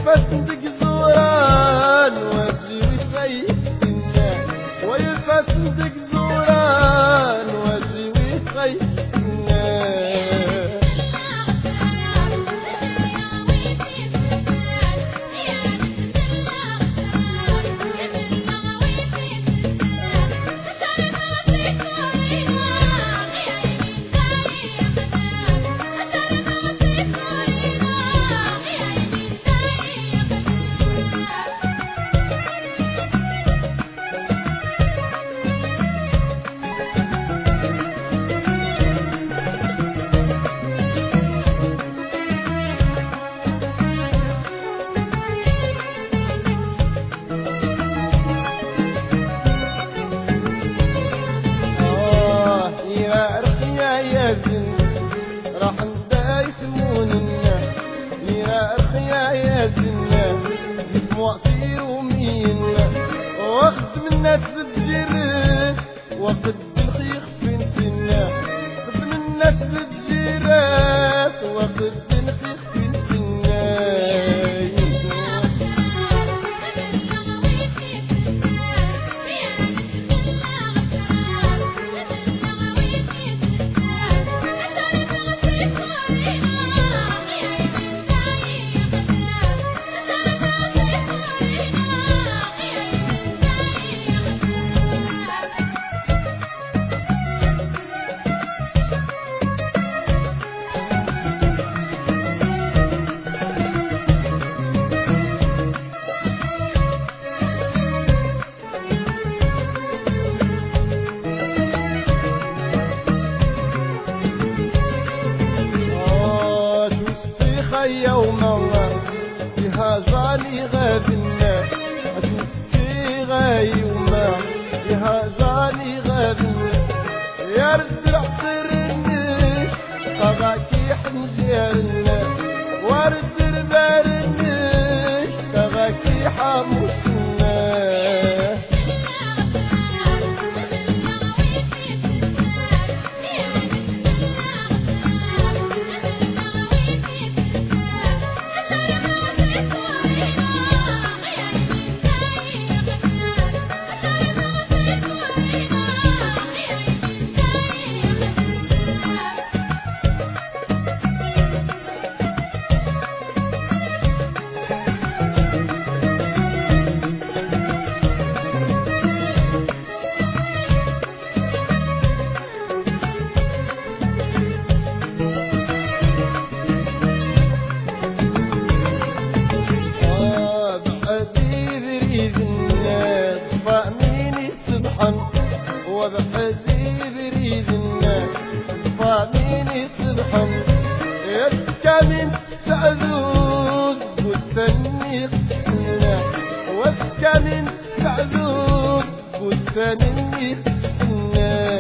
ويفسدك زوران واجري ويخيب سنان ويفسدك زوران واجري ويخيب راح نبدا يسموننا يا رخيا يا زنا دموع في رومينا واخد منا تتجرد وقد الخيخ في نسنا خد منا تتجرد وقد الخيخ في نسنا يوما فيها جاني غاب الناس أشو الصيغة يوما فيها جاني غاب الناس يا رد العطرني طغاكي حنجرنا ورد البرني طغاكي حموسنا وبحذي بريد الناس ضاميني صبحا يبكى من سعذوب والسني قسنا وابكى من سعذوب والسني قسنا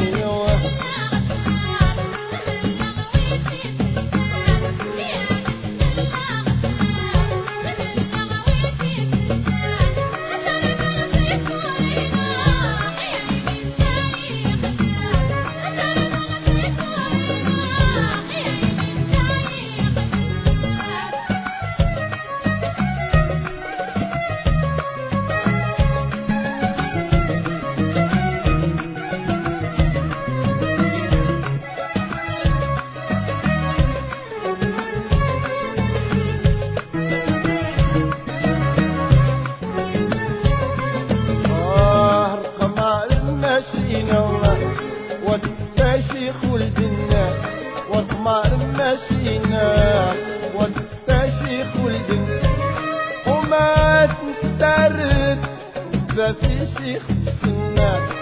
والتاشيخ ولدنا والقمار ماشينا والتاشيخ ولدنا وما تنترد ذا في شيخ السنة